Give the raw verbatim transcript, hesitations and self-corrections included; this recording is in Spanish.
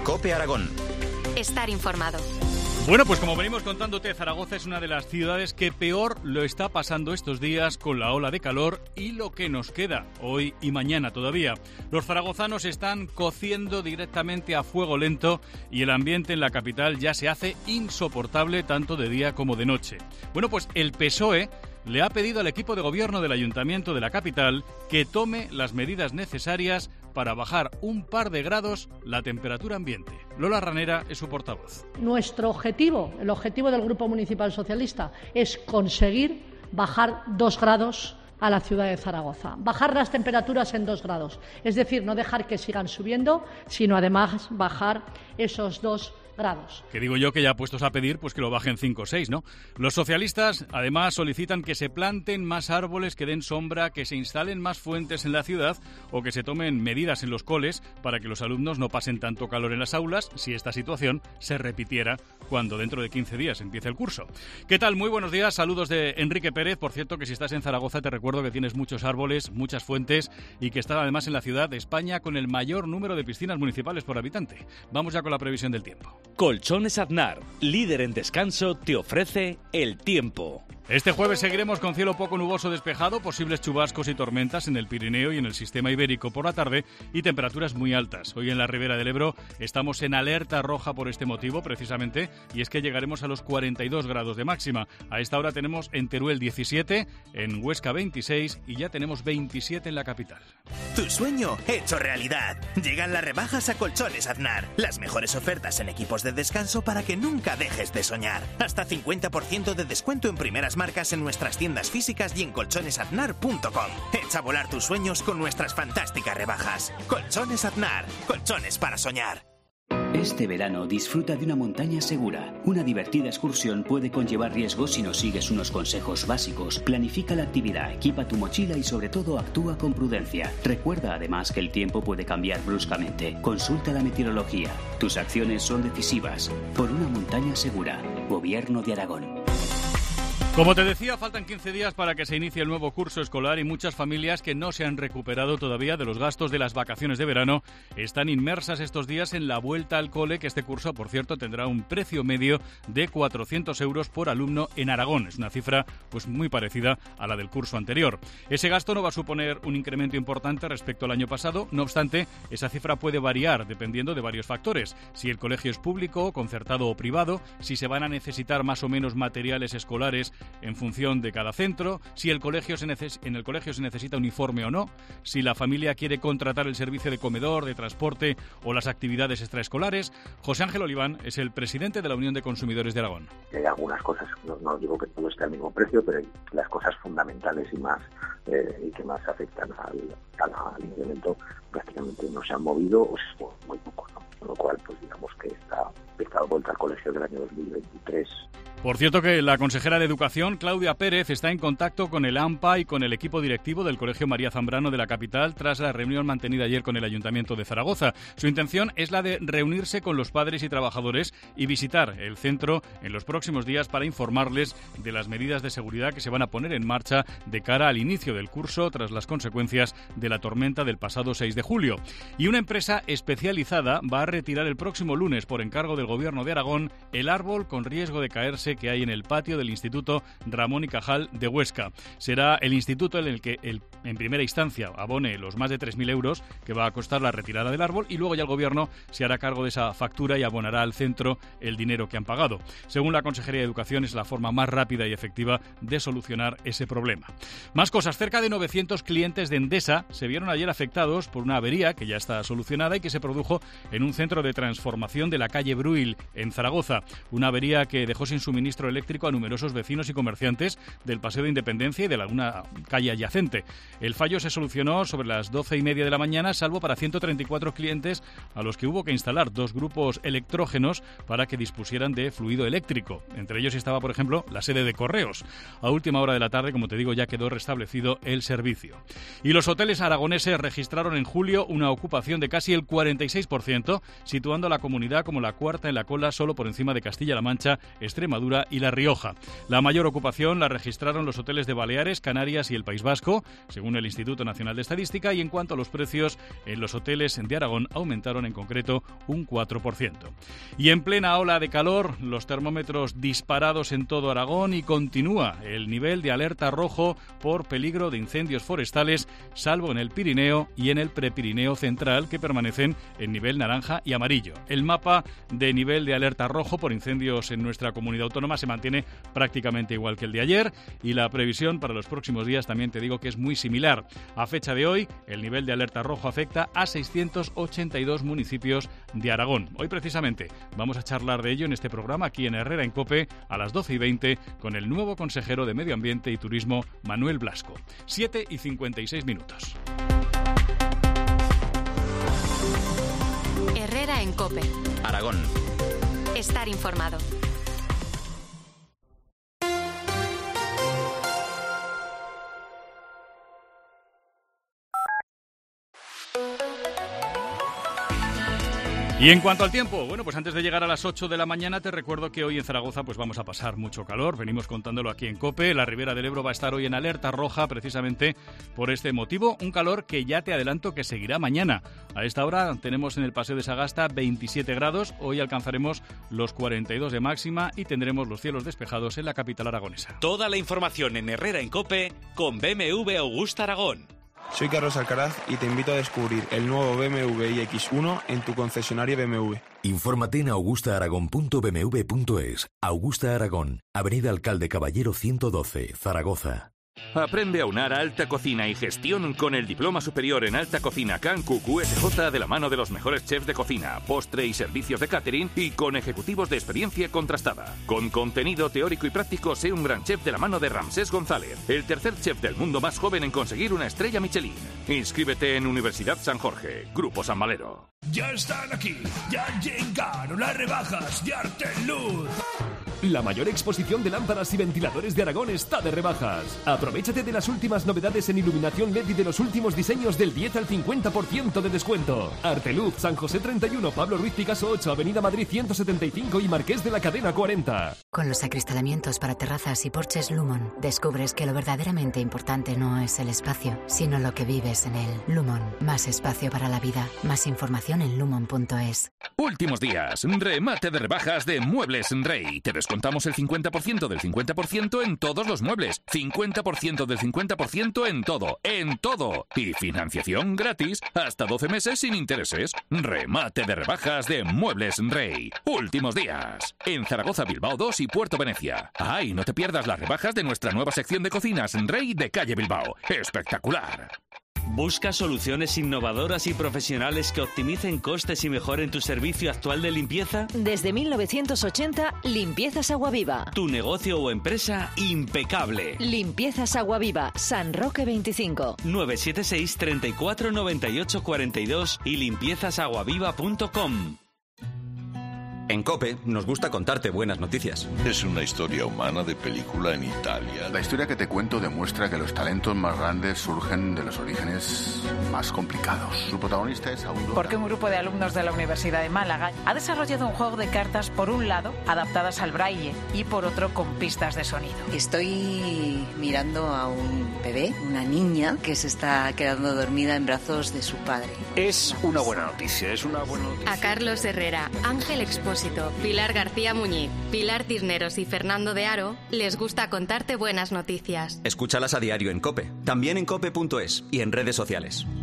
COPE Aragón. Estar informado. Bueno, pues como venimos contándote, Zaragoza es una de las ciudades que peor lo está pasando estos días con la ola de calor y lo que nos queda hoy y mañana todavía. Los zaragozanos están cociendo directamente a fuego lento y el ambiente en la capital ya se hace insoportable tanto de día como de noche. Bueno, pues el P S O E le ha pedido al equipo de gobierno del Ayuntamiento de la capital que tome las medidas necesarias para bajar un par de grados la temperatura ambiente. Lola Ranera es su portavoz. Nuestro objetivo, el objetivo del Grupo Municipal Socialista, es conseguir bajar dos grados a la ciudad de Zaragoza. Bajar las temperaturas en dos grados. Es decir, no dejar que sigan subiendo, sino además bajar esos dos grados. Que digo yo que ya puestos a pedir, pues que lo bajen cinco o seis, ¿no? Los socialistas, además, solicitan que se planten más árboles que den sombra, que se instalen más fuentes en la ciudad o que se tomen medidas en los coles para que los alumnos no pasen tanto calor en las aulas si esta situación se repitiera cuando dentro de quince días empiece el curso. ¿Qué tal? Muy buenos días, saludos de Enrique Pérez. Por cierto, que si estás en Zaragoza te recuerdo que tienes muchos árboles, muchas fuentes y que está además en la ciudad de España con el mayor número de piscinas municipales por habitante. Vamos ya con la previsión del tiempo. Colchones Aznar, líder en descanso, te ofrece el tiempo. Este jueves seguiremos con cielo poco nuboso despejado, posibles chubascos y tormentas en el Pirineo y en el sistema ibérico por la tarde y temperaturas muy altas. Hoy en la Ribera del Ebro estamos en alerta roja por este motivo precisamente y es que llegaremos a los cuarenta y dos grados de máxima. A esta hora tenemos en Teruel diecisiete, en Huesca veintiséis y ya tenemos veintisiete en la capital. Tu sueño hecho realidad. Llegan las rebajas a Colchones Aznar. Las mejores ofertas en equipos de descanso para que nunca dejes de soñar. Hasta cincuenta por ciento de descuento en primeras marcas en nuestras tiendas físicas y en colchones aznar punto com. Echa a volar tus sueños con nuestras fantásticas rebajas. Colchones Aznar, colchones para soñar. Este verano disfruta de una montaña segura. Una divertida excursión puede conllevar riesgos si no sigues unos consejos básicos. Planifica la actividad, equipa tu mochila y sobre todo actúa con prudencia. Recuerda además que el tiempo puede cambiar bruscamente. Consulta la meteorología. Tus acciones son decisivas. Por una montaña segura. Gobierno de Aragón. Como te decía, faltan quince días para que se inicie el nuevo curso escolar y muchas familias que no se han recuperado todavía de los gastos de las vacaciones de verano están inmersas estos días en la vuelta al cole, que este curso, por cierto, tendrá un precio medio de cuatrocientos euros por alumno en Aragón. Es una cifra pues muy parecida a la del curso anterior. Ese gasto no va a suponer un incremento importante respecto al año pasado, no obstante, esa cifra puede variar dependiendo de varios factores. Si el colegio es público, concertado o privado, si se van a necesitar más o menos materiales escolares en función de cada centro, si el colegio se neces- en el colegio se necesita uniforme o no, si la familia quiere contratar el servicio de comedor, de transporte o las actividades extraescolares. José Ángel Oliván es el presidente de la Unión de Consumidores de Aragón. Hay algunas cosas, no, no digo que todo esté al mismo precio, pero hay las cosas fundamentales y más eh, y que más afectan al, al, al incremento prácticamente no se han movido o se mueven muy poco, ¿no? Con lo cual, pues digamos que esta, esta vuelta al colegio del año dos mil veintitrés. Por cierto que la consejera de Educación, Claudia Pérez, está en contacto con el AMPA y con el equipo directivo del Colegio María Zambrano de la capital tras la reunión mantenida ayer con el Ayuntamiento de Zaragoza. Su intención es la de reunirse con los padres y trabajadores y visitar el centro en los próximos días para informarles de las medidas de seguridad que se van a poner en marcha de cara al inicio del curso tras las consecuencias de la tormenta del pasado seis de julio. Y una empresa especializada va a retirar el próximo lunes, por encargo del Gobierno de Aragón, el árbol con riesgo de caerse que hay en el patio del Instituto Ramón y Cajal de Huesca. Será el instituto en el que el, en primera instancia abone los más de tres mil euros que va a costar la retirada del árbol y luego ya el Gobierno se hará cargo de esa factura y abonará al centro el dinero que han pagado. Según la Consejería de Educación, es la forma más rápida y efectiva de solucionar ese problema. Más cosas. Cerca de novecientos clientes de Endesa se vieron ayer afectados por una avería que ya está solucionada y que se produjo en un centro de transformación de la calle Bruil, en Zaragoza. Una avería que dejó sin suministro eléctrico a numerosos vecinos y comerciantes del Paseo de Independencia y de alguna calle adyacente. El fallo se solucionó sobre las doce y media de la mañana, salvo para ciento treinta y cuatro clientes a los que hubo que instalar dos grupos electrógenos para que dispusieran de fluido eléctrico. Entre ellos estaba, por ejemplo, la sede de Correos. A última hora de la tarde, como te digo, ya quedó restablecido el servicio. Y los hoteles aragoneses registraron en julio una ocupación de casi el cuarenta y seis por ciento, situando a la comunidad como la cuarta en la cola, solo por encima de Castilla-La Mancha, Extremadura Extremadura y La Rioja. La mayor ocupación la registraron los hoteles de Baleares, Canarias y el País Vasco, según el Instituto Nacional de Estadística, y en cuanto a los precios, en los hoteles de Aragón aumentaron en concreto un cuatro por ciento. Y en plena ola de calor, los termómetros disparados en todo Aragón y continúa el nivel de alerta rojo por peligro de incendios forestales, salvo en el Pirineo y en el Prepirineo central, que permanecen en nivel naranja y amarillo. El mapa de nivel de alerta rojo por incendios en nuestra comunidad autónoma se mantiene prácticamente igual que el de ayer, y la previsión para los próximos días también te digo que es muy similar. A fecha de hoy, el nivel de alerta rojo afecta a seiscientos ochenta y dos municipios de Aragón. Hoy precisamente vamos a charlar de ello en este programa aquí en Herrera en COPE a las doce y veinte con el nuevo consejero de Medio Ambiente y Turismo, Manuel Blasco. siete y cincuenta y seis minutos. Herrera en COPE. Aragón. Estar informado. Y en cuanto al tiempo, bueno, pues antes de llegar a las ocho de la mañana te recuerdo que hoy en Zaragoza pues vamos a pasar mucho calor, venimos contándolo aquí en COPE, la Ribera del Ebro va a estar hoy en alerta roja precisamente por este motivo, un calor que ya te adelanto que seguirá mañana. A esta hora tenemos en el Paseo de Sagasta veintisiete grados, hoy alcanzaremos los cuarenta y dos de máxima y tendremos los cielos despejados en la capital aragonesa. Toda la información en Herrera en COPE con B M W Augusta Aragón. Soy Carlos Alcaraz y te invito a descubrir el nuevo B M W i X uno en tu concesionario B M W. Infórmate en augusta aragón punto b m w punto es. Augusta Aragón, Avenida Alcalde Caballero ciento doce, Zaragoza. Aprende a unar alta cocina y gestión con el Diploma Superior en Alta Cocina C A N Q Q S J de la mano de los mejores chefs de cocina, postre y servicios de catering y con ejecutivos de experiencia contrastada. Con contenido teórico y práctico, sé un gran chef de la mano de Ramsés González, el tercer chef del mundo más joven en conseguir una estrella Michelin. Inscríbete en Universidad San Jorge, Grupo San Valero. Ya están aquí, ya llegaron las rebajas de Arteluz. La mayor exposición de lámparas y ventiladores de Aragón está de rebajas. Aprovéchate de las últimas novedades en iluminación L E D y de los últimos diseños del diez al cincuenta por ciento de descuento. Arteluz, San José treinta y uno, Pablo Ruiz Picasso ocho, Avenida Madrid ciento setenta y cinco y Marqués de la Cadena cuarenta. Con los acristalamientos para terrazas y porches Lumon, descubres que lo verdaderamente importante no es el espacio, sino lo que vives en él. Lumon, más espacio para la vida. Más información en lumon punto es. Últimos días, remate de rebajas de Muebles Rey. Te descontamos el cincuenta por ciento del cincuenta por ciento en todos los muebles, cincuenta por ciento del cincuenta por ciento en todo, en todo. Y financiación gratis hasta doce meses sin intereses. Remate de rebajas de Muebles Rey. Últimos días. En Zaragoza, Bilbao dos y Puerto Venecia. ¡Ay, no te pierdas las rebajas de nuestra nueva sección de cocinas Rey de calle Bilbao! ¡Espectacular! ¿Buscas soluciones innovadoras y profesionales que optimicen costes y mejoren tu servicio actual de limpieza? Desde mil novecientos ochenta, Limpiezas Aguaviva. Tu negocio o empresa impecable. Limpiezas Aguaviva, San Roque veinticinco. nueve siete seis, treinta y cuatro, noventa y ocho, cuarenta y dos y limpiezas aguaviva punto com. En COPE nos gusta contarte buenas noticias. Es una historia humana de película en Italia. La historia que te cuento demuestra que los talentos más grandes surgen de los orígenes más complicados. Su protagonista es Aurora. Porque un grupo de alumnos de la Universidad de Málaga ha desarrollado un juego de cartas, por un lado, adaptadas al braille y por otro, con pistas de sonido. Estoy mirando a un bebé, una niña, que se está quedando dormida en brazos de su padre. Es una buena noticia, es una buena noticia. A Carlos Herrera, Ángel Expósito, Pilar García Muñiz, Pilar Cisneros y Fernando de Aro les gusta contarte buenas noticias. Escúchalas a diario en COPE, también en cope punto es y en redes sociales.